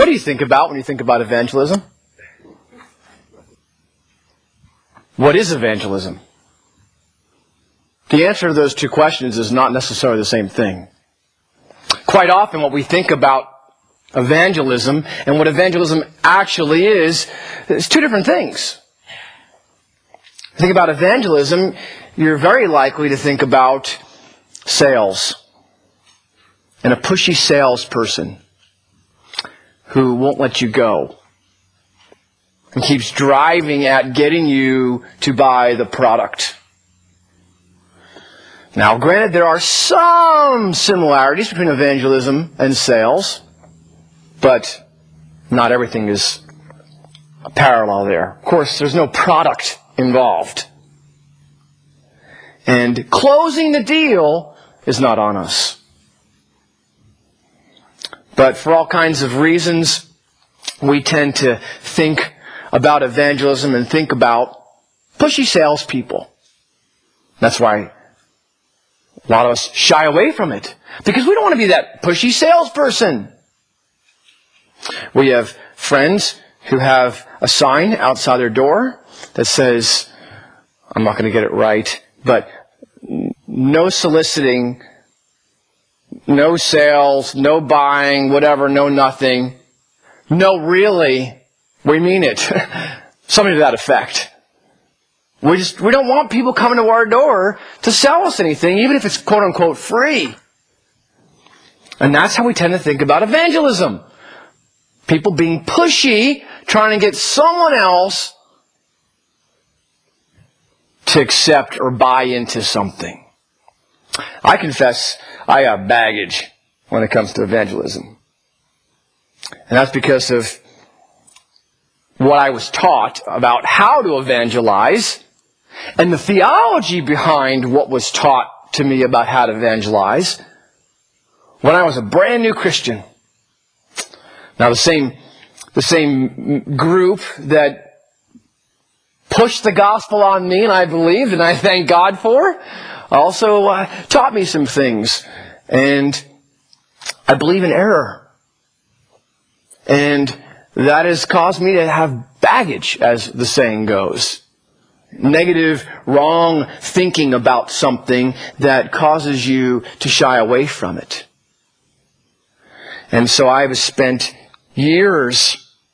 do you think about when you think about evangelism? What is evangelism? The answer to those two questions is not necessarily the same thing. Quite often what we think about evangelism and what evangelism actually is two different things. Think about evangelism, you're very likely to think about sales and a pushy salesperson who won't let you go and keeps driving at getting you to buy the product. Now, granted, there are some similarities between evangelism and sales, but not everything is a parallel there. Of course, there's no product involved. And closing the deal is not on us. But for all kinds of reasons, we tend to think about evangelism and think about pushy salespeople. That's why a lot of us shy away from it, because we don't want to be that pushy salesperson. We have friends who have a sign outside their door that says, I'm not going to get it right, but no soliciting, no sales, no buying, whatever, no nothing. No, really, we mean it. Something to that effect. We don't want people coming to our door to sell us anything, even if it's quote unquote free. And that's how we tend to think about evangelism. People being pushy, trying to get someone else to accept or buy into something. I confess I have baggage when it comes to evangelism. And that's because of what I was taught about how to evangelize and the theology behind what was taught to me about how to evangelize when I was a brand new Christian. Now the same group that pushed the gospel on me, and I believed, and I thank God for, also taught me some things. And I believe in error. And that has caused me to have baggage, as the saying goes. Negative, wrong thinking about something that causes you to shy away from it. And so I've spent years,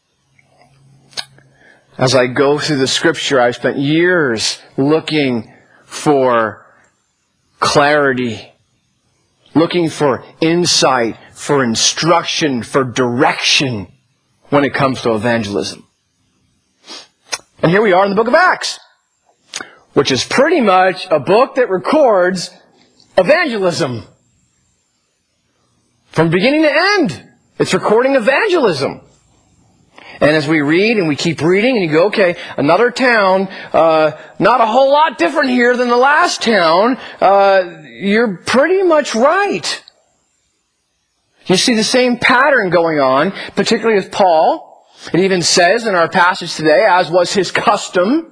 as I go through the Scripture, I've spent years looking for clarity, looking for insight, for instruction, for direction when it comes to evangelism. And here we are in the book of Acts, which is pretty much a book that records evangelism. From beginning to end, it's recording evangelism. And as we read and we keep reading and you go, okay, another town, not a whole lot different here than the last town, you're pretty much right. You see the same pattern going on, particularly with Paul. It even says in our passage today, as was his custom.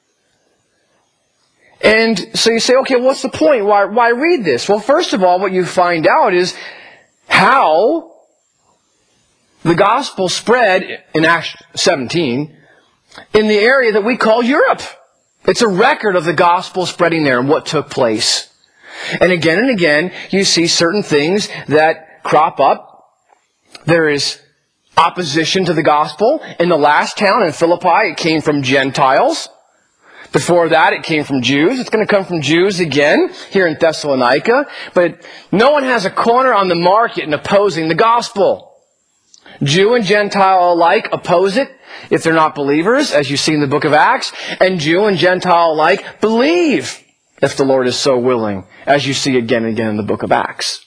And so you say, okay, what's the point? Why read this? Well, first of all, what you find out is how the gospel spread in Acts 17 in the area that we call Europe. It's a record of the gospel spreading there and what took place. And again, you see certain things that crop up. There is opposition to the gospel. In the last town, in Philippi, it came from Gentiles. Before that, it came from Jews. It's going to come from Jews again here in Thessalonica. But no one has a corner on the market in opposing the gospel. Jew and Gentile alike oppose it if they're not believers, as you see in the book of Acts. And Jew and Gentile alike believe if the Lord is so willing, as you see again and again in the book of Acts.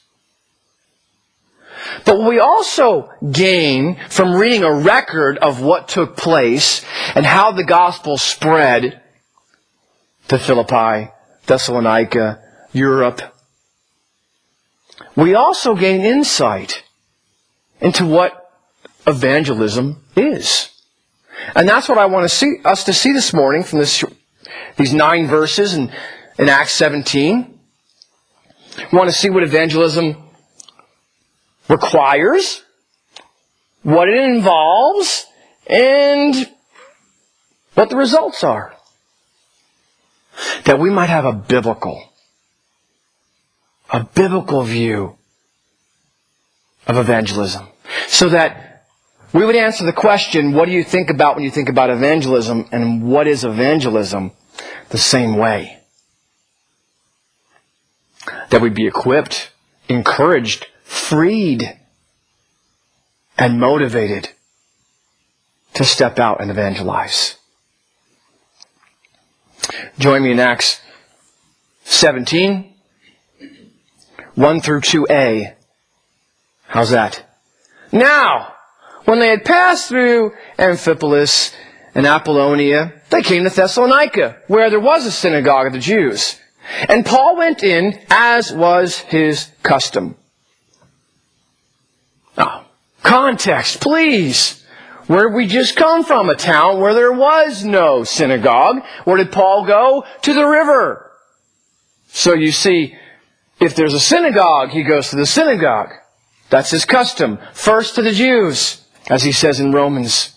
But what we also gain from reading a record of what took place and how the gospel spread to Philippi, Thessalonica, Europe, we also gain insight into what evangelism is. And that's what I want us to see this morning from these 9 verses in Acts 17. We want to see what evangelism requires. what it involves, and what the results are. That we might have a biblical view of evangelism. So that we would answer the question, what do you think about when you think about evangelism, and what is evangelism, the same way. That we'd be equipped, encouraged, freed, and motivated to step out and evangelize. Join me in Acts 17, 1 through 2a. How's that? Now, when they had passed through Amphipolis and Apollonia, they came to Thessalonica, where there was a synagogue of the Jews. And Paul went in, as was his custom. Now, context, please. Where did we just come from? A town where there was no synagogue. Where did Paul go? To the river. So you see, if there's a synagogue, he goes to the synagogue. That's his custom. First to the Jews, as he says in Romans.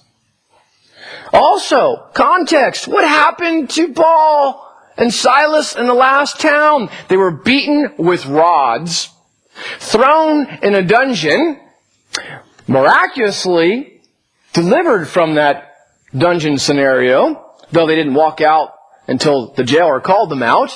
Also, context. What happened to Paul and Silas in the last town? They were beaten with rods, thrown in a dungeon, miraculously delivered from that dungeon scenario, though they didn't walk out until the jailer called them out.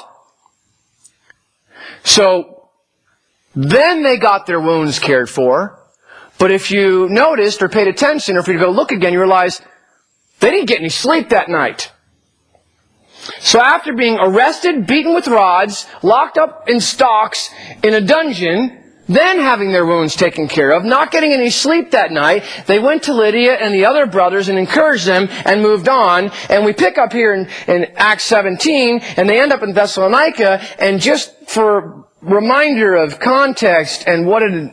So, then they got their wounds cared for. But if you noticed or paid attention, or if you go look again, you realize they didn't get any sleep that night. So after being arrested, beaten with rods, locked up in stocks in a dungeon, then having their wounds taken care of, not getting any sleep that night, they went to Lydia and the other brothers and encouraged them and moved on. And we pick up here in Acts 17, and they end up in Thessalonica. And just for reminder of context and what it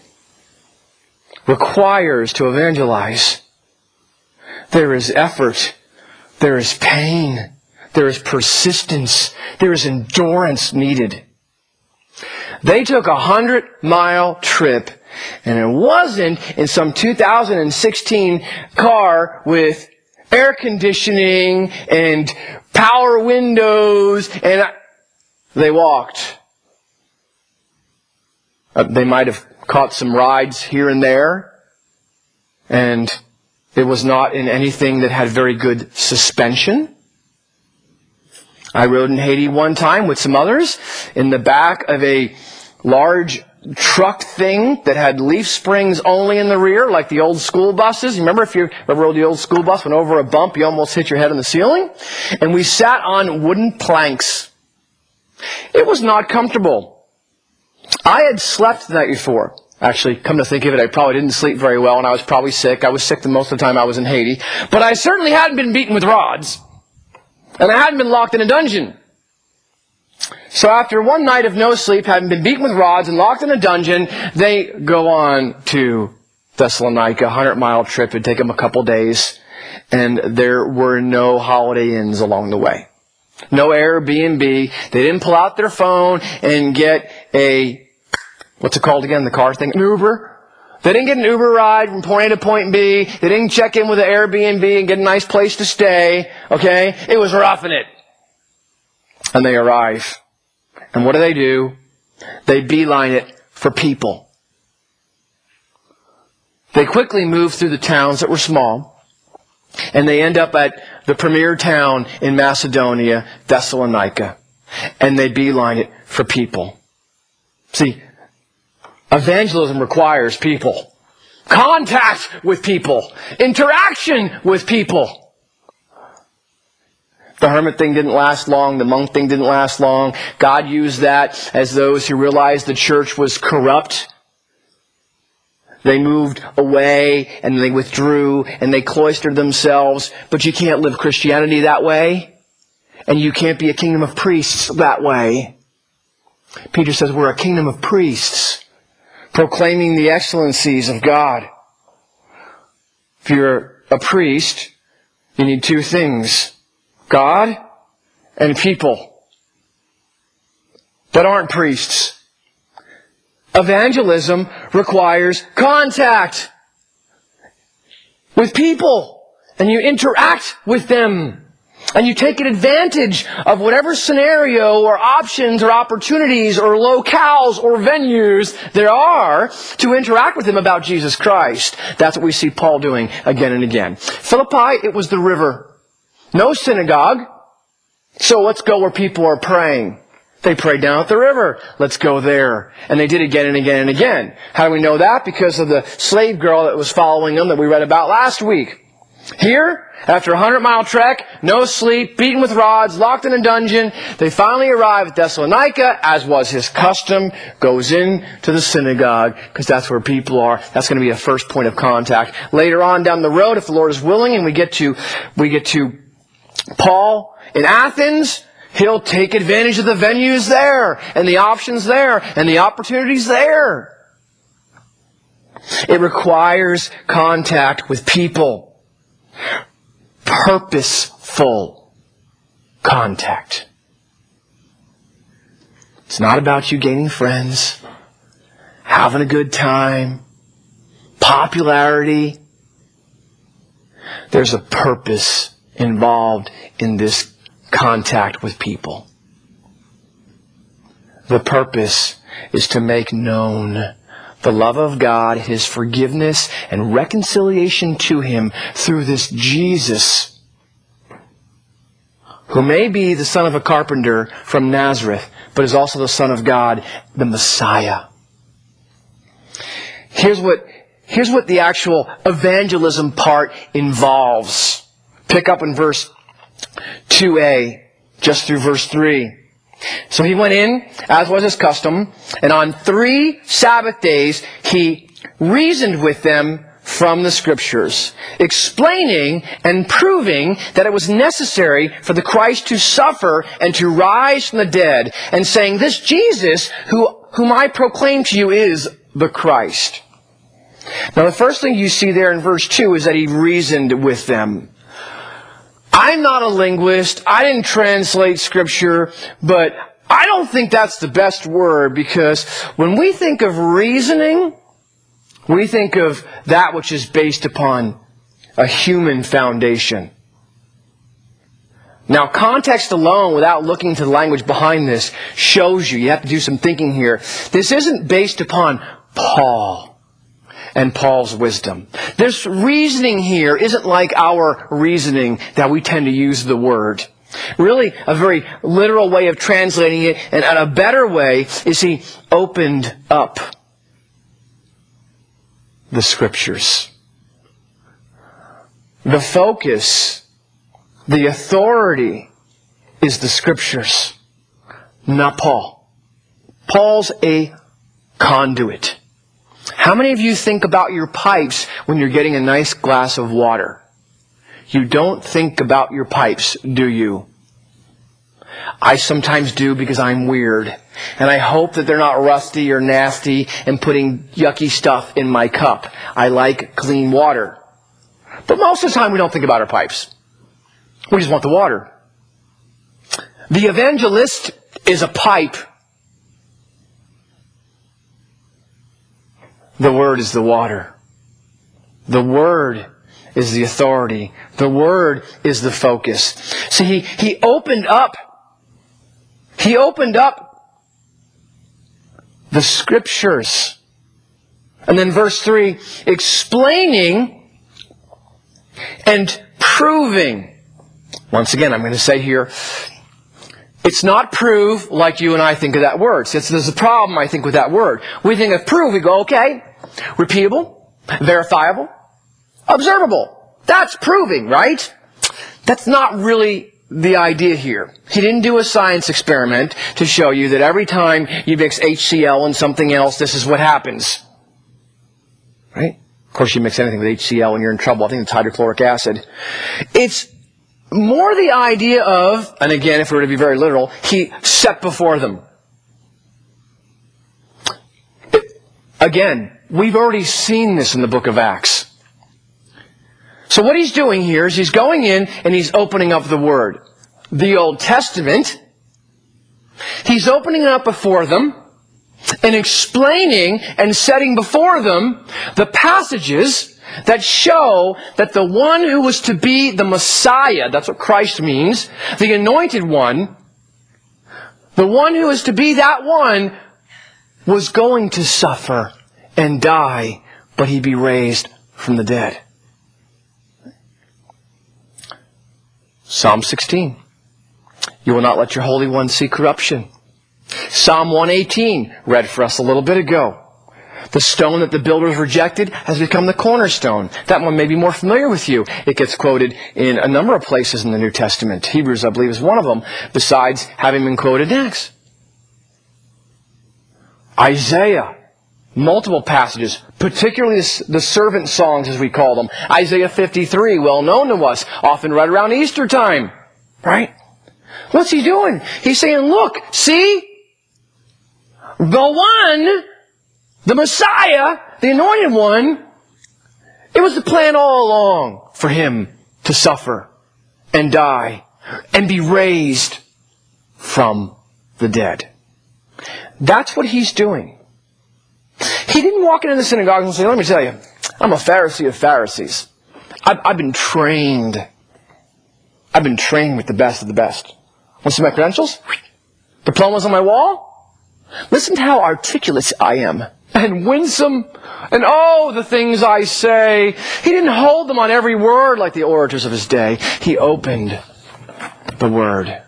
requires to evangelize, there is effort, there is pain, there is persistence, there is endurance needed. They took a 100-mile trip, and it wasn't in some 2016 car with air conditioning and power windows, and they walked. They might have caught some rides here and there, and it was not in anything that had very good suspension. I rode in Haiti one time with some others in the back of a large truck thing that had leaf springs only in the rear, like the old school buses. Remember if you ever rode the old school bus, went over a bump, you almost hit your head on the ceiling? And we sat on wooden planks. It was not comfortable. I had slept the night before. Actually, come to think of it, I probably didn't sleep very well, and I was probably sick. I was sick the most of the time I was in Haiti. But I certainly hadn't been beaten with rods. And I hadn't been locked in a dungeon. So after one night of no sleep, having been beaten with rods and locked in a dungeon, they go on to Thessalonica, a 100-mile trip. It'd take them a couple days. And there were no Holiday Inns along the way. No Airbnb. They didn't pull out their phone and get a, what's it called again, the car thing? An Uber. They didn't get an Uber ride from point A to point B. They didn't check in with an Airbnb and get a nice place to stay. Okay? It was roughing it. And they arrive. And what do? They beeline it for people. They quickly move through the towns that were small. And they end up at the premier town in Macedonia, Thessalonica. And they beeline it for people. See, evangelism requires people. Contact with people. Interaction with people. The hermit thing didn't last long. The monk thing didn't last long. God used that as those who realized the church was corrupt. They moved away and they withdrew and they cloistered themselves. But you can't live Christianity that way. And you can't be a kingdom of priests that way. Peter says we're a kingdom of priests, proclaiming the excellencies of God. If you're a priest, you need two things. God and people that aren't priests. Evangelism requires contact. with people, and you interact with them, and you take advantage of whatever scenario or options or opportunities or locales or venues there are to interact with them about Jesus Christ. That's what we see Paul doing again and again. Philippi, it was the river. No synagogue. So let's go where people are praying. They prayed down at the river. Let's go there. And they did again and again and again. How do we know that? Because of the slave girl that was following them that we read about last week. Here, after a 100-mile trek, no sleep, beaten with rods, locked in a dungeon, they finally arrive at Thessalonica, as was his custom, goes in to the synagogue, because that's where people are. That's going to be a first point of contact. Later on down the road, if the Lord is willing, and we get to Paul in Athens, he'll take advantage of the venues there, and the options there, and the opportunities there. It requires contact with people. Purposeful contact. It's not about you gaining friends, having a good time, popularity. There's a purpose involved in this contact with people. The purpose is to make known the love of God, His forgiveness and reconciliation to Him through this Jesus, who may be the son of a carpenter from Nazareth, but is also the Son of God, the Messiah. Here's what the actual evangelism part involves. Pick up in verse 2a, just through verse 3. So he went in, as was his custom, and on 3 Sabbath days he reasoned with them from the Scriptures, explaining and proving that it was necessary for the Christ to suffer and to rise from the dead, and saying, this Jesus, whom I proclaim to you, is the Christ. Now the first thing you see there in verse 2 is that he reasoned with them. I'm not a linguist. I didn't translate Scripture, but I don't think that's the best word, because when we think of reasoning, we think of that which is based upon a human foundation. Now, context alone, without looking to the language behind this, shows you have to do some thinking here. This isn't based upon Paul and Paul's wisdom. This reasoning here isn't like our reasoning that we tend to use the word. Really, a very literal way of translating it, and a better way, is he opened up the Scriptures. The focus, the authority, is the Scriptures, not Paul. Paul's a conduit. How many of you think about your pipes when you're getting a nice glass of water? You don't think about your pipes, do you? I sometimes do, because I'm weird. And I hope that they're not rusty or nasty and putting yucky stuff in my cup. I like clean water. But most of the time we don't think about our pipes. We just want the water. The evangelist is a pipe. The Word is the water. The Word is the authority. The Word is the focus. See, he opened up the Scriptures. And then verse 3, explaining and proving. Once again, I'm going to say here, it's not prove like you and I think of that word. See, there's a problem, I think, with that word. We think of prove, we go, okay, repeatable, verifiable, observable. That's proving, right? That's not really the idea here. He didn't do a science experiment to show you that every time you mix HCl and something else, this is what happens. Right? Of course, you mix anything with HCl and you're in trouble. I think it's hydrochloric acid. It's more the idea of, and again, if we were to be very literal, he set before them. Again, we've already seen this in the book of Acts. So what he's doing here is he's going in and he's opening up the Word. The Old Testament. He's opening it up before them and explaining and setting before them the passages that show that the one who was to be the Messiah, that's what Christ means, the anointed one, the one who was to be that one, was going to suffer and die, but he'd be raised from the dead. Psalm 16. You will not let your Holy One see corruption. Psalm 118, read for us a little bit ago. The stone that the builders rejected has become the cornerstone. That one may be more familiar with you. It gets quoted in a number of places in the New Testament. Hebrews, I believe, is one of them, besides having been quoted next. Isaiah, multiple passages, particularly the servant songs, as we call them. Isaiah 53, well known to us, often right around Easter time. Right? What's he doing? He's saying, look, see? The one, the Messiah, the anointed one, it was the plan all along for him to suffer and die and be raised from the dead. That's what he's doing. He didn't walk into the synagogue and say, let me tell you, I'm a Pharisee of Pharisees. I've been trained. I've been trained with the best of the best. Want to see my credentials? Diplomas on my wall? Listen to how articulate I am. And winsome. And the things I say. He didn't hold them on every word like the orators of his day. He opened the Word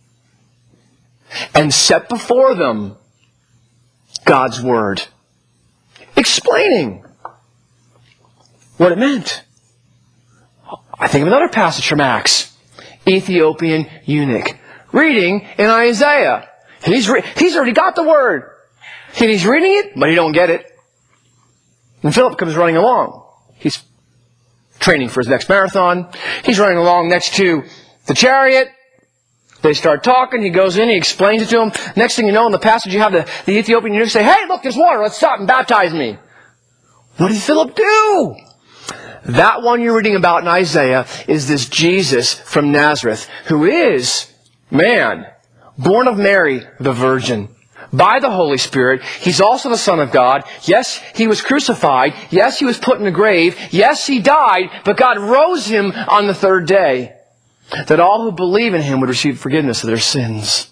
and set before them God's Word, explaining what it meant. I think of another passage from Acts. Ethiopian eunuch reading in Isaiah. He's already got the Word. And he's reading it, but he don't get it. And Philip comes running along. He's training for his next marathon. He's running along next to the chariot. They start talking. He goes in. He explains it to him. Next thing you know, in the passage, you have the Ethiopian eunuch say, hey, look, there's water. Let's stop and baptize me. What did Philip do? That one you're reading about in Isaiah is this Jesus from Nazareth, who is, man, born of Mary, the Virgin, by the Holy Spirit. He's also the Son of God. Yes, he was crucified. Yes, he was put in the grave. Yes, he died, but God rose him on the third day, that all who believe in him would receive forgiveness of their sins.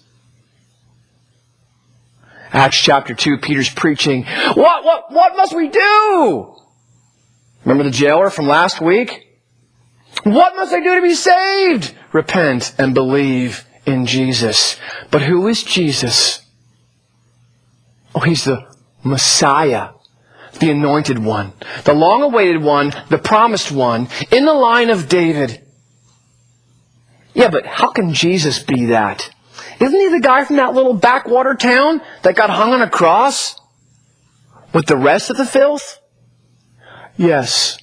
Acts chapter 2, Peter's preaching. What must we do? Remember the jailer from last week? What must I do to be saved? Repent and believe in Jesus. But who is Jesus? Oh, he's the Messiah, the anointed one, the long-awaited one, the promised one, in the line of David. Yeah, but how can Jesus be that? Isn't he the guy from that little backwater town that got hung on a cross with the rest of the filth? Yes.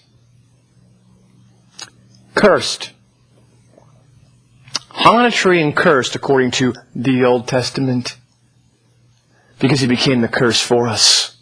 Cursed. Hung on a tree and cursed according to the Old Testament, because he became the curse for us.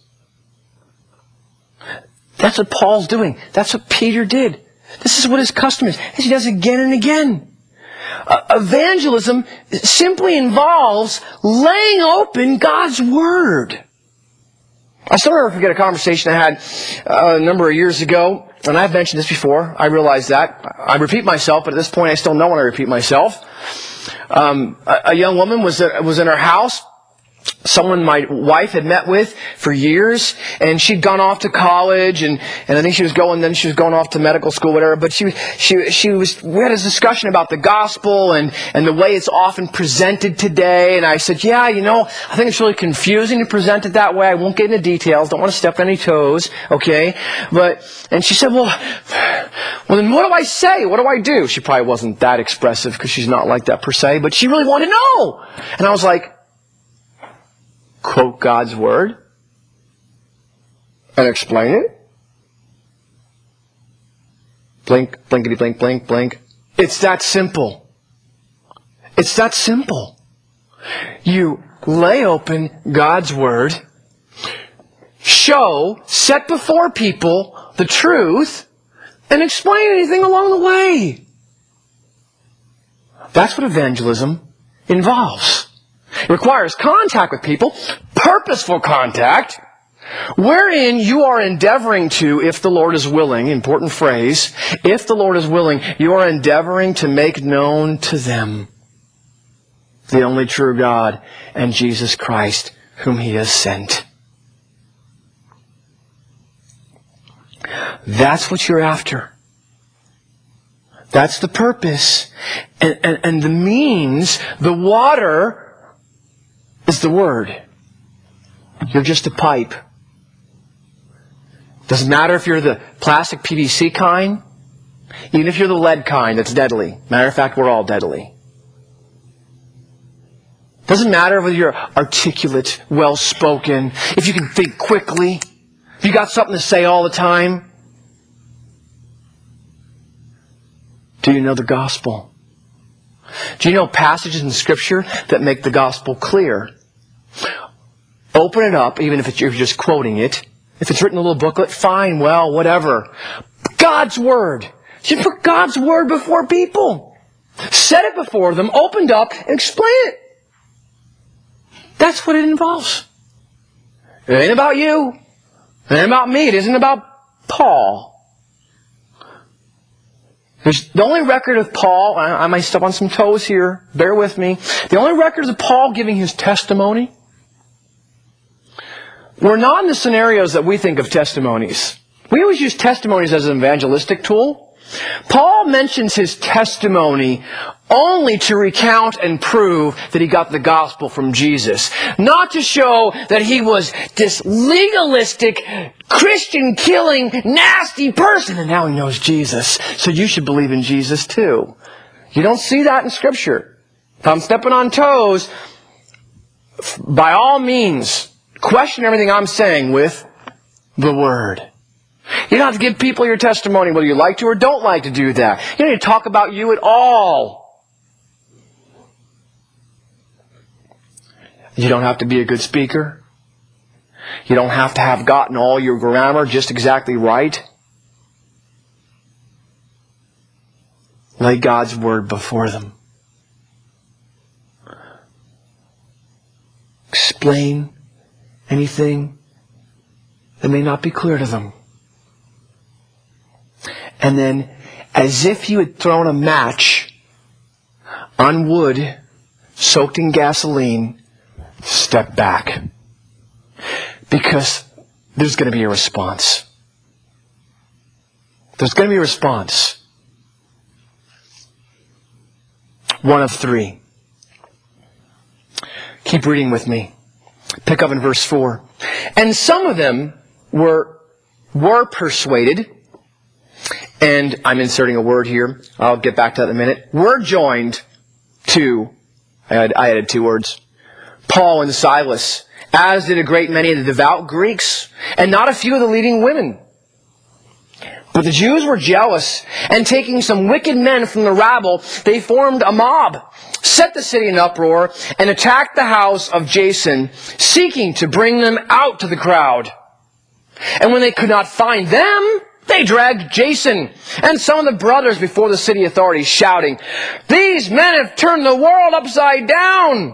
That's what Paul's doing. That's what Peter did. This is what his custom is. He does it again and again. Evangelism simply involves laying open God's Word. I still never forget a conversation I had a number of years ago, and I've mentioned this before. I realize that. I repeat myself, but at this point I still know when I repeat myself. A young woman was in her house. Someone my wife had met with for years, and she'd gone off to college, and I think she was going off to medical school, whatever. But we had a discussion about the gospel and the way it's often presented today. And I said, yeah, I think it's really confusing to present it that way. I won't get into details. Don't want to step on any toes. Okay. And she said, well, then what do I say? What do I do? She probably wasn't that expressive because she's not like that per se, but she really wanted to know. And I was like, quote God's Word and explain it. Blink, blinkety, blink, blink, blink. It's that simple. It's that simple. You lay open God's Word, set before people the truth, and explain anything along the way. That's what evangelism involves. It requires contact with people, purposeful contact, wherein you are endeavoring to, if the Lord is willing, important phrase, if the Lord is willing, you are endeavoring to make known to them the only true God and Jesus Christ whom He has sent. That's what you're after. That's the purpose. And the means, the water, is the Word. You're just a pipe. Doesn't matter if you're the plastic PVC kind, even if you're the lead kind that's deadly. Matter of fact, we're all deadly. Doesn't matter whether you're articulate, well-spoken, if you can think quickly, if you got something to say all the time. Do you know the gospel? Do you know passages in Scripture that make the gospel clear? Open it up, even if you're just quoting it. If it's written in a little booklet, fine, well, whatever. God's Word. You put God's Word before people. Set it before them, opened up, and explain it. That's what it involves. It ain't about you. It ain't about me. It isn't about Paul. The only record of Paul, I might step on some toes here, bear with me. The only records of Paul giving his testimony were not in the scenarios that we think of testimonies. We always use testimonies as an evangelistic tool. Paul mentions his testimony only to recount and prove that he got the gospel from Jesus. Not to show that he was this legalistic, Christian-killing, nasty person, and now he knows Jesus. So you should believe in Jesus too. You don't see that in Scripture. If I'm stepping on toes, by all means, question everything I'm saying with the Word. You don't have to give people your testimony whether you like to or don't like to do that. You don't need to talk about you at all. You don't have to be a good speaker. You don't have to have gotten all your grammar just exactly right. Lay God's Word before them. Explain anything that may not be clear to them. And then, as if you had thrown a match on wood soaked in gasoline, step back. Because there's going to be a response. There's going to be a response. One of three. Keep reading with me. Pick up in verse 4. And some of them were persuaded. And I'm inserting a word here. I'll get back to that in a minute. Were joined to, I added two words, Paul and Silas, as did a great many of the devout Greeks, and not a few of the leading women. But the Jews were jealous, and taking some wicked men from the rabble, they formed a mob, set the city in uproar, and attacked the house of Jason, seeking to bring them out to the crowd. And when they could not find them, they dragged Jason and some of the brothers before the city authorities, shouting, "These men have turned the world upside down."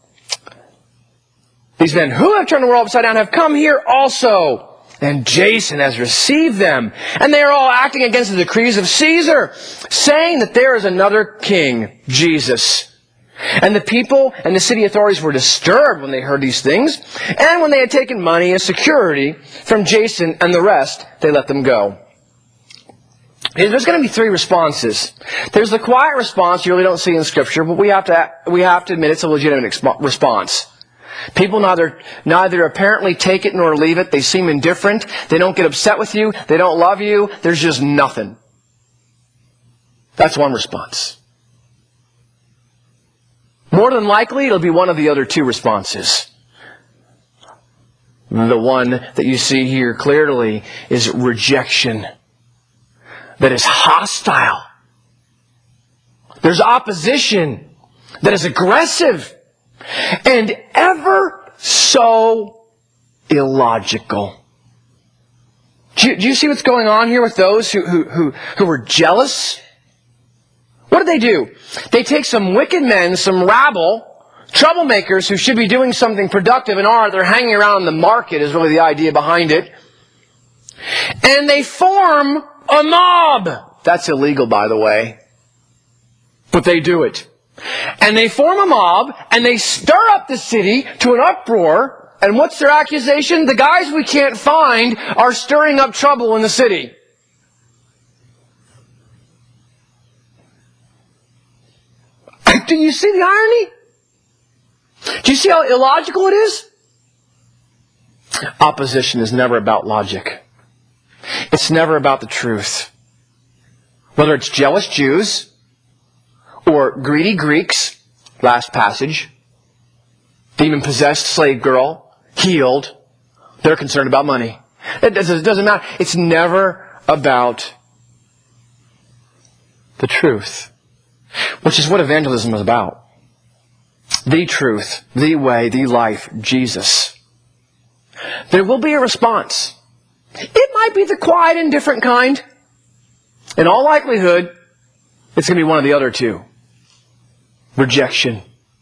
These men who have turned the world upside down have come here also. And Jason has received them. And they are all acting against the decrees of Caesar, saying that there is another king, Jesus. And the people and the city authorities were disturbed when they heard these things. And when they had taken money as security from Jason and the rest, they let them go. There's going to be three responses. There's the quiet response you really don't see in Scripture, but we have to admit it's a legitimate response. People neither apparently take it nor leave it. They seem indifferent. They don't get upset with you. They don't love you. There's just nothing. That's one response. More than likely, it'll be one of the other two responses. The one that you see here clearly is rejection. That is hostile. There's opposition that is aggressive and ever so illogical. Do you see what's going on here with those who were jealous? What did they do? They take some wicked men, some rabble, Troublemakers who should be doing something productive and they're hanging around the market is really the idea behind it. And they form a mob. That's illegal, by the way. But they do it. And they form a mob, and they stir up the city to an uproar. And what's their accusation? The guys we can't find are stirring up trouble in the city. Do you see the irony? Do you see how illogical it is? Opposition is never about logic. It's never about the truth. Whether it's jealous Jews or greedy Greeks, last passage, demon-possessed slave girl, healed, they're concerned about money. It doesn't matter. It's never about the truth, which is what evangelism is about. The truth, the way, the life, Jesus. There will be a response. It might be the quiet, indifferent kind. In all likelihood, it's going to be one of the other two. Rejection.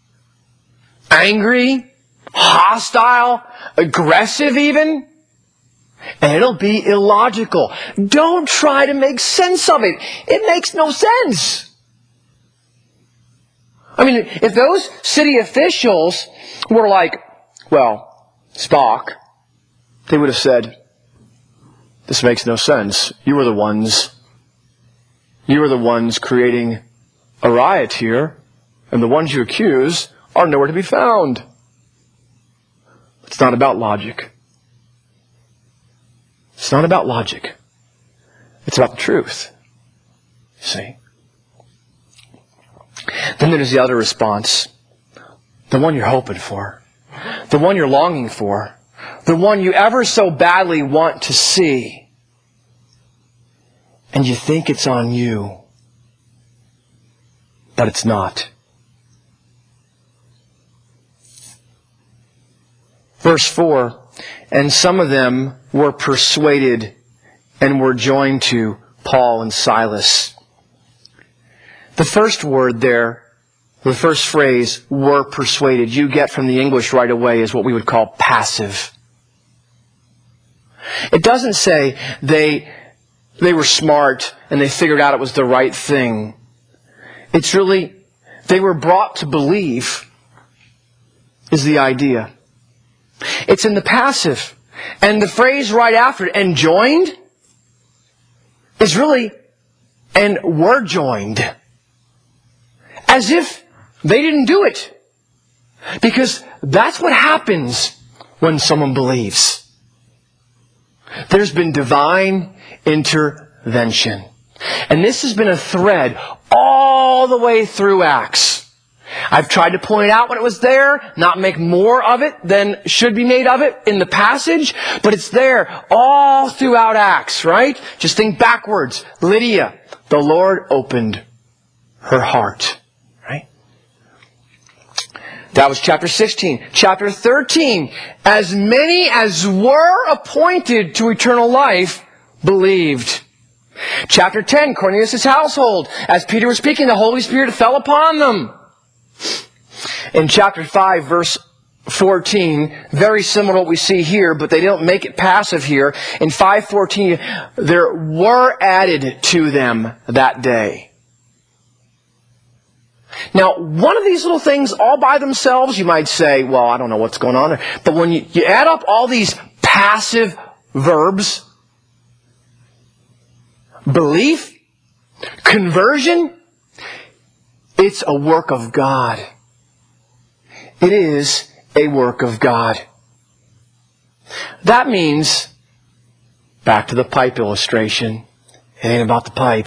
Angry, hostile, aggressive even. And it'll be illogical. Don't try to make sense of it. It makes no sense. I mean, if those city officials were like, well, Spock, they would have said, this makes no sense. You were the ones creating a riot here, and the ones you accuse are nowhere to be found. It's not about logic. It's not about logic. It's about the truth. See? Then there's the other response. The one you're hoping for. The one you're longing for. The one you ever so badly want to see. And you think it's on you. But it's not. Verse 4, and some of them were persuaded and were joined to Paul and Silas. The first word there, the first phrase, were persuaded, you get from the English right away is what we would call passive. It doesn't say they were smart and they figured out it was the right thing. It's really, they were brought to believe is the idea. It's in the passive. And the phrase right after it, and joined, is really, and were joined. As if they didn't do it. Because that's what happens when someone believes. There's been divine intervention. And this has been a thread all the way through Acts. I've tried to point out when it was there, not make more of it than should be made of it in the passage, but it's there all throughout Acts, right? Just think backwards. Lydia, the Lord opened her heart, right? That was chapter 16. Chapter 13, as many as were appointed to eternal life believed. Chapter 10, Cornelius' household. As Peter was speaking, the Holy Spirit fell upon them. In chapter 5, verse 14, very similar to what we see here, but they don't make it passive here. In 5:14, there were added to them that day. Now, one of these little things all by themselves, you might say, well, I don't know what's going on there. But when you add up all these passive verbs, belief, conversion, it's a work of God. It is a work of God. That means, back to the pipe illustration, it ain't about the pipe.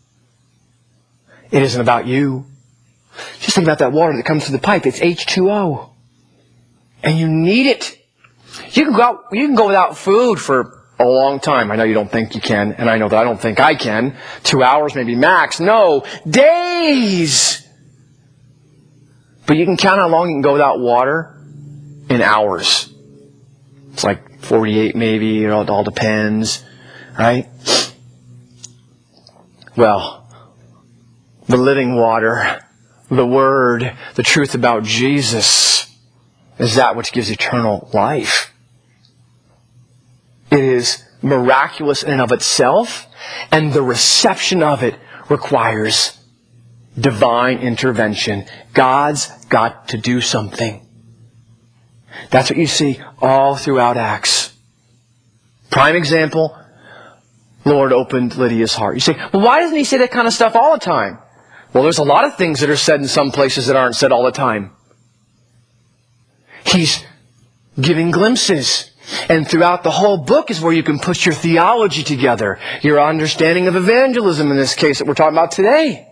It isn't about you. Just think about that water that comes through the pipe. It's H2O. And you need it. You can go without food for a long time. I know you don't think you can, and I know that I don't think I can. 2 hours, maybe max. No, days. But you can count how long you can go without water in hours. It's like 48 maybe, it all depends, right? Well, the living water, the Word, the truth about Jesus, is that which gives eternal life. It is miraculous in and of itself, and the reception of it requires divine intervention. God's got to do something. That's what you see all throughout Acts. Prime example, Lord opened Lydia's heart. You say, well, why doesn't He say that kind of stuff all the time? Well, there's a lot of things that are said in some places that aren't said all the time. He's giving glimpses. And throughout the whole book is where you can put your theology together, your understanding of evangelism in this case that we're talking about today.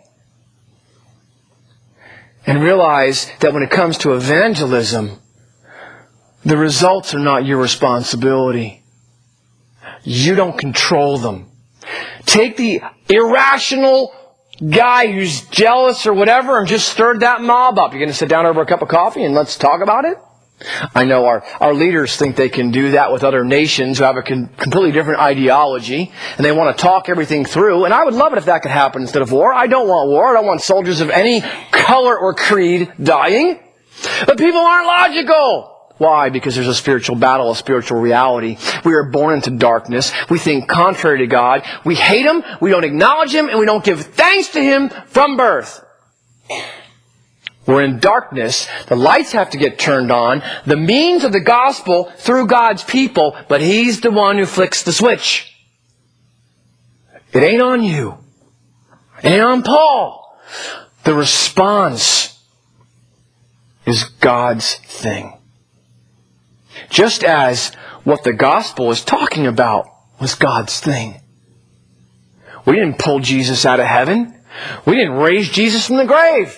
And realize that when it comes to evangelism, the results are not your responsibility. You don't control them. Take the irrational guy who's jealous or whatever and just stirred that mob up. You're going to sit down over a cup of coffee and let's talk about it? I know our leaders think they can do that with other nations who have a completely different ideology, and they want to talk everything through. And I would love it if that could happen instead of war. I don't want war. I don't want soldiers of any color or creed dying. But people aren't logical. Why? Because there's a spiritual battle, a spiritual reality. We are born into darkness. We think contrary to God. We hate Him. We don't acknowledge Him. And we don't give thanks to Him from birth. We're in darkness. The lights have to get turned on. The means of the gospel through God's people. But He's the one who flicks the switch. It ain't on you. It ain't on Paul. The response is God's thing. Just as what the gospel is talking about was God's thing. We didn't pull Jesus out of heaven. We didn't raise Jesus from the grave.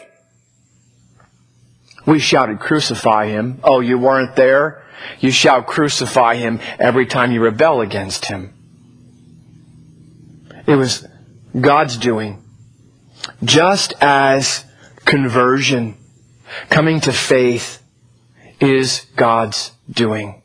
We shouted, crucify Him. Oh, you weren't there? You shout, crucify Him every time you rebel against Him. It was God's doing. Just as conversion, coming to faith, is God's doing.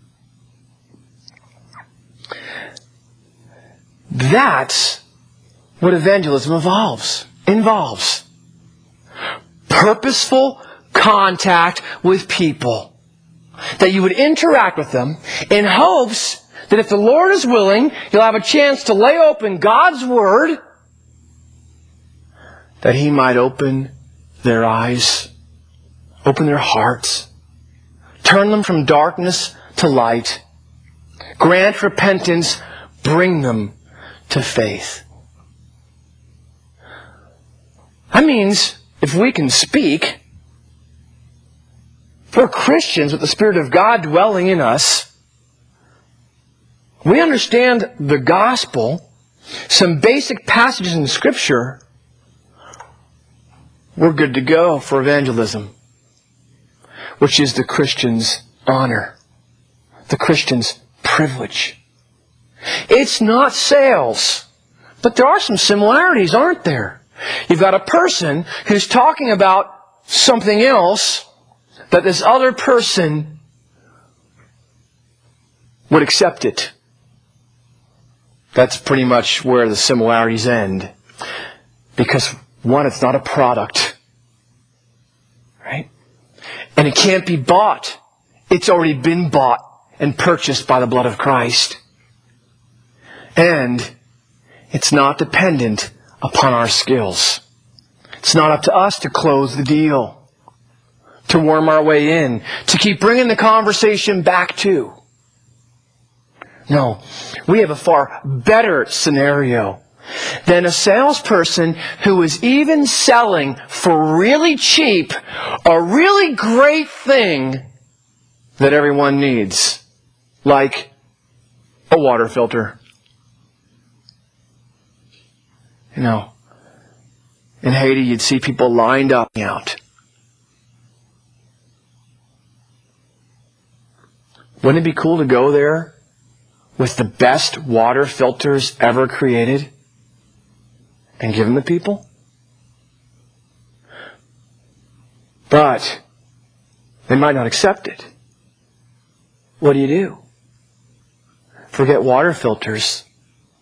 That's what evangelism involves. Purposeful contact with people. That you would interact with them in hopes that if the Lord is willing, you'll have a chance to lay open God's Word, that He might open their eyes, open their hearts, turn them from darkness to light, grant repentance, bring them to faith. That means if we can speak, if we're Christians with the Spirit of God dwelling in us, we understand the gospel, some basic passages in Scripture, we're good to go for evangelism, which is the Christian's honor, the Christian's privilege. It's not sales, but there are some similarities, aren't there? You've got a person who's talking about something else that this other person would accept it. That's pretty much where the similarities end. Because one, it's not a product. Right? And it can't be bought. It's already been bought and purchased by the blood of Christ. And it's not dependent upon our skills. It's not up to us to close the deal, to worm our way in, to keep bringing the conversation back to. No, we have a far better scenario than a salesperson who is even selling for really cheap a really great thing that everyone needs, like a water filter. You know, in Haiti you'd see people lined up out. Wouldn't it be cool to go there with the best water filters ever created and give them to people? But they might not accept it. What do? Forget water filters.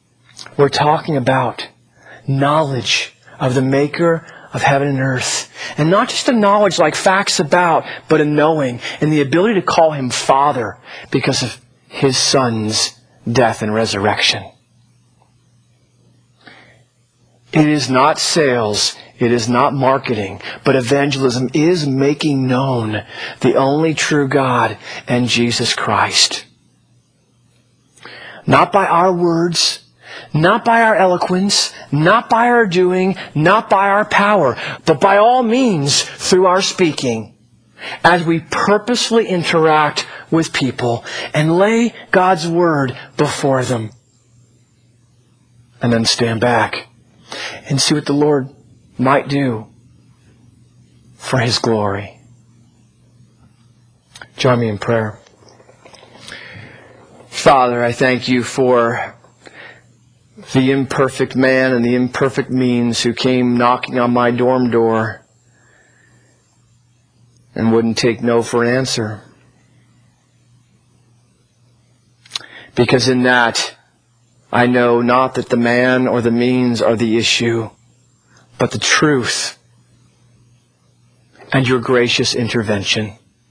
We're talking about knowledge of the Maker of heaven and earth And not just a knowledge like facts about, but a knowing and the ability to call Him Father because of His Son's death and resurrection. It is not sales, it is not marketing, but evangelism is making known the only true God and Jesus Christ. Not by our words, not by our eloquence, not by our doing, not by our power, but by all means through our speaking, as we purposefully interact with people and lay God's Word before them. And then stand back and see what the Lord might do for His glory. Join me in prayer. Father, I thank You for the imperfect man and the imperfect means who came knocking on my dorm door and wouldn't take no for an answer. Because in that, I know not that the man or the means are the issue, but the truth and Your gracious intervention.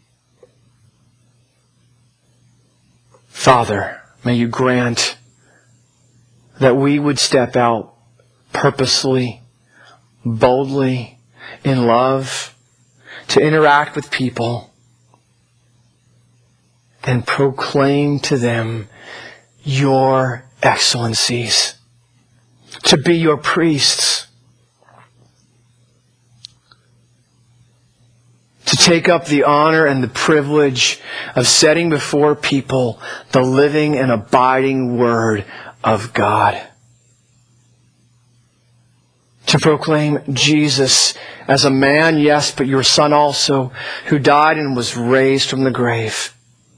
Father, may You grant that we would step out purposely, boldly, in love, to interact with people and proclaim to them Your excellencies, to be Your priests, to take up the honor and the privilege of setting before people the living and abiding Word of God. To proclaim Jesus as a man, yes, but Your Son also, who died and was raised from the grave.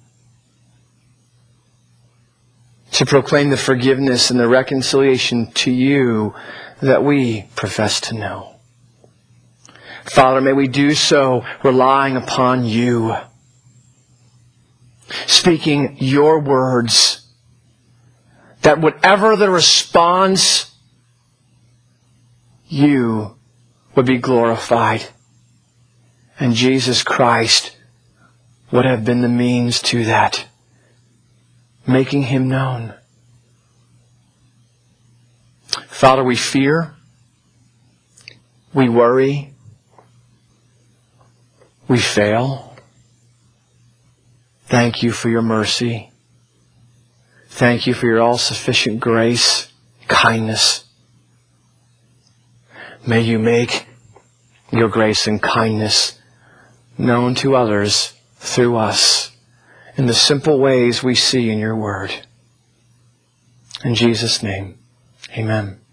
To proclaim the forgiveness and the reconciliation to You that we profess to know. Father, may we do so relying upon You, speaking Your words, that whatever the response, You would be glorified, and Jesus Christ would have been the means to that, making Him known. Father, we fear, we worry, we fail. Thank You for Your mercy. Thank You for Your all-sufficient grace, kindness. May You make Your grace and kindness known to others through us in the simple ways we see in Your Word. In Jesus' name, amen.